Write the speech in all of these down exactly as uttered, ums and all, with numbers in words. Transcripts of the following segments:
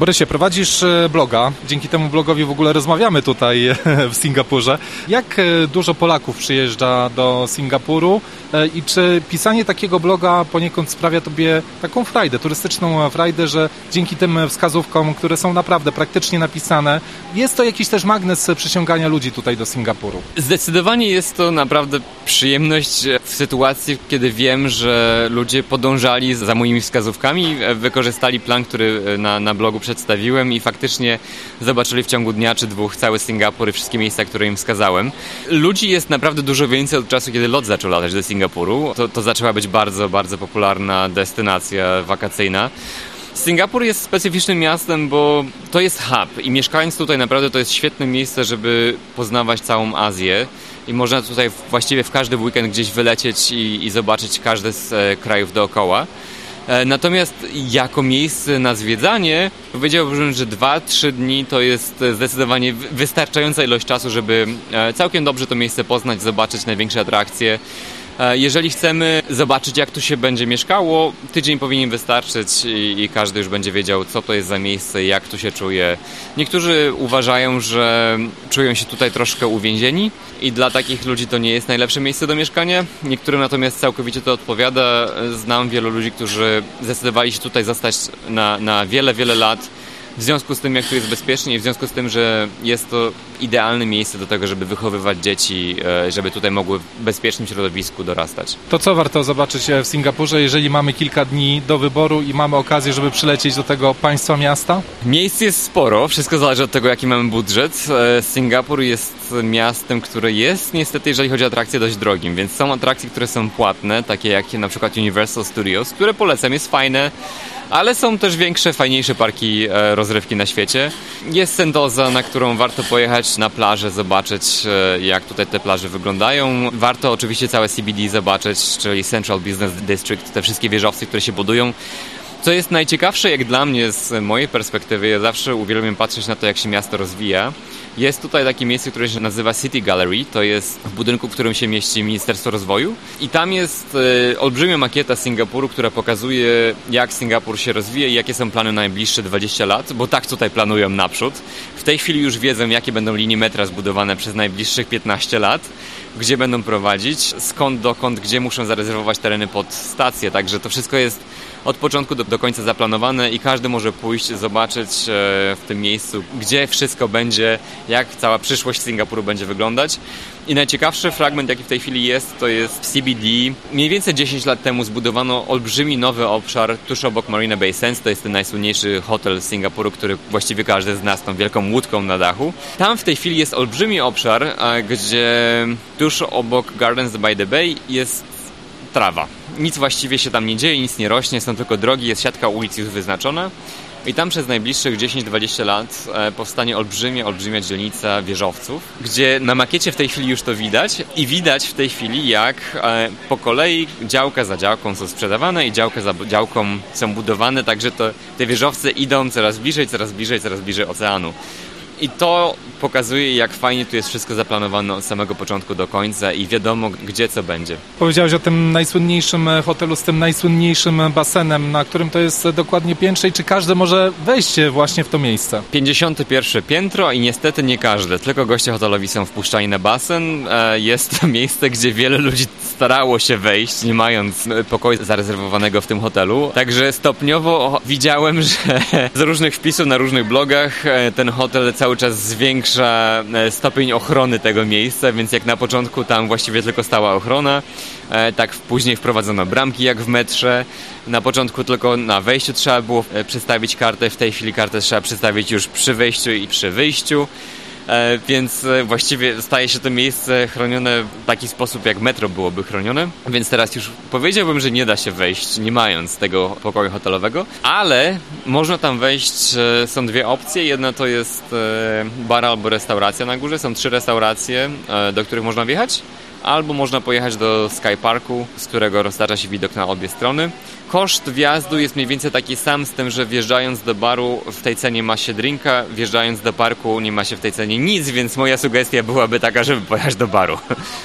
Borysie, prowadzisz bloga, dzięki temu blogowi w ogóle rozmawiamy tutaj w Singapurze. Jak dużo Polaków przyjeżdża do Singapuru i czy pisanie takiego bloga poniekąd sprawia Tobie taką frajdę, turystyczną frajdę, że dzięki tym wskazówkom, które są naprawdę praktycznie napisane, jest to jakiś też magnes przyciągania ludzi tutaj do Singapuru? Zdecydowanie jest to naprawdę przyjemność w sytuacji, kiedy wiem, że ludzie podążali za moimi wskazówkami, wykorzystali plan, który na, na blogu przedstawiłem i faktycznie zobaczyli w ciągu dnia czy dwóch cały Singapur i wszystkie miejsca, które im wskazałem. Ludzi jest naprawdę dużo więcej od czasu, kiedy lot zaczął latać do Singapuru. To, to zaczęła być bardzo, bardzo popularna destynacja wakacyjna. Singapur jest specyficznym miastem, bo to jest hub i mieszkając tutaj naprawdę to jest świetne miejsce, żeby poznawać całą Azję i można tutaj właściwie w każdy weekend gdzieś wylecieć i, i zobaczyć każdy z e, krajów dookoła. E, natomiast jako miejsce na zwiedzanie powiedziałbym, że dwa trzy dni to jest zdecydowanie wystarczająca ilość czasu, żeby e, całkiem dobrze to miejsce poznać, zobaczyć największe atrakcje. Jeżeli chcemy zobaczyć, jak tu się będzie mieszkało, tydzień powinien wystarczyć i, i każdy już będzie wiedział, co to jest za miejsce i jak tu się czuje. Niektórzy uważają, że czują się tutaj troszkę uwięzieni i dla takich ludzi to nie jest najlepsze miejsce do mieszkania. Niektórym natomiast całkowicie to odpowiada. Znam wielu ludzi, którzy zdecydowali się tutaj zostać na, na wiele, wiele lat. W związku z tym, jak tu jest bezpiecznie i w związku z tym, że jest to idealne miejsce do tego, żeby wychowywać dzieci, żeby tutaj mogły w bezpiecznym środowisku dorastać. To co warto zobaczyć w Singapurze, jeżeli mamy kilka dni do wyboru i mamy okazję, żeby przylecieć do tego państwa miasta? Miejsc jest sporo, wszystko zależy od tego, jaki mamy budżet. Singapur jest miastem, które jest niestety, jeżeli chodzi o atrakcje, dość drogim, więc są atrakcje, które są płatne, takie jak na przykład Universal Studios, które polecam, jest fajne, ale są też większe, fajniejsze parki e, rozrywki na świecie. Jest Sentosa, na którą warto pojechać na plażę, zobaczyć e, jak tutaj te plaże wyglądają. Warto oczywiście całe C B D zobaczyć, czyli Central Business District, te wszystkie wieżowce, które się budują. Co jest najciekawsze, jak dla mnie z mojej perspektywy, ja zawsze uwielbiam patrzeć na to, jak się miasto rozwija. Jest tutaj takie miejsce, które się nazywa City Gallery. To jest w budynku, w którym się mieści Ministerstwo Rozwoju. I tam jest e, olbrzymia makieta Singapuru, która pokazuje, jak Singapur się rozwija i jakie są plany na najbliższe dwadzieścia lat, bo tak tutaj planują naprzód. W tej chwili już wiedzą, jakie będą linie metra zbudowane przez najbliższych piętnaście lat, gdzie będą prowadzić, skąd, dokąd, gdzie muszą zarezerwować tereny pod stację. Także to wszystko jest od początku do, do końca zaplanowane i każdy może pójść, zobaczyć e, w tym miejscu, gdzie wszystko będzie, jak cała przyszłość Singapuru będzie wyglądać. I najciekawszy fragment, jaki w tej chwili jest, to jest w C B D. Mniej więcej dziesięć lat temu zbudowano olbrzymi nowy obszar tuż obok Marina Bay Sands. To jest ten najsłynniejszy hotel Singapuru, który właściwie każdy z nas tą wielką łódką na dachu. Tam w tej chwili jest olbrzymi obszar, gdzie tuż obok Gardens by the Bay jest trawa. Nic właściwie się tam nie dzieje, nic nie rośnie, są tylko drogi, jest siatka ulic już wyznaczona. I tam przez najbliższych dziesięć dwadzieścia lat e, powstanie olbrzymia, olbrzymia dzielnica wieżowców, gdzie na makiecie w tej chwili już to widać i widać w tej chwili, jak e, po kolei działka za działką są sprzedawane i działka za działką są budowane, także to, te wieżowce idą coraz bliżej, coraz bliżej, coraz bliżej oceanu. I to pokazuje, jak fajnie tu jest wszystko zaplanowane od samego początku do końca i wiadomo, gdzie co będzie. Powiedziałeś o tym najsłynniejszym hotelu z tym najsłynniejszym basenem, na którym to jest dokładnie piętrze i czy każdy może wejść właśnie w to miejsce? pięćdziesiąte pierwsze piętro i niestety nie każdy, tylko goście hotelowi są wpuszczani na basen. Jest to miejsce, gdzie wiele ludzi starało się wejść, nie mając pokoju zarezerwowanego w tym hotelu. Także stopniowo widziałem, że z różnych wpisów na różnych blogach ten hotel cały czas zwiększa stopień ochrony tego miejsca, więc jak na początku tam właściwie tylko stała ochrona, tak później wprowadzono bramki jak w metrze. Na początku tylko na wejściu trzeba było przedstawić kartę, w tej chwili kartę trzeba przedstawić już przy wejściu i przy wyjściu. E, więc właściwie staje się to miejsce chronione w taki sposób, jak metro byłoby chronione. Więc teraz już powiedziałbym, że nie da się wejść, nie mając tego pokoju hotelowego. Ale można tam wejść, e, są dwie opcje. Jedna to jest e, bar albo restauracja na górze. Są trzy restauracje, e, do których można wjechać. Albo można pojechać do Sky Parku, z którego roztacza się widok na obie strony. Koszt wjazdu jest mniej więcej taki sam, z tym, że wjeżdżając do baru w tej cenie ma się drinka, wjeżdżając do parku nie ma się w tej cenie nic, więc moja sugestia byłaby taka, żeby pojechać do baru.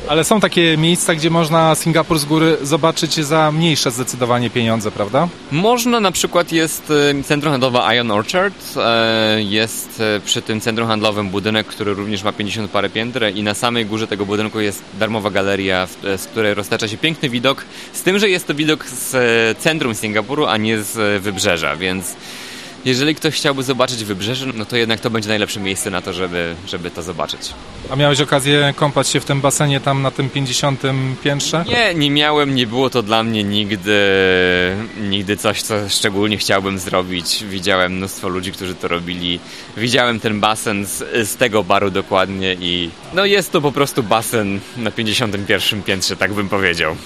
Ale są takie miejsca, gdzie można Singapur z góry zobaczyć za mniejsze zdecydowanie pieniądze, prawda? Można, na przykład jest centrum handlowe Ion Orchard, jest przy tym centrum handlowym budynek, który również ma pięćdziesiąt parę pięter i na samej górze tego budynku jest darmowa galeria, z której roztacza się piękny widok, z tym, że jest to widok z centrum Singapuru, a nie z wybrzeża, więc jeżeli ktoś chciałby zobaczyć wybrzeże, no to jednak to będzie najlepsze miejsce na to, żeby, żeby to zobaczyć. A miałeś okazję kąpać się w tym basenie tam na tym pięćdziesiątym piętrze? Nie, nie miałem, nie było to dla mnie nigdy, nigdy coś, co szczególnie chciałbym zrobić. Widziałem mnóstwo ludzi, którzy to robili. Widziałem ten basen z, z tego baru dokładnie i no jest to po prostu basen na pięćdziesiątym pierwszym piętrze, tak bym powiedział.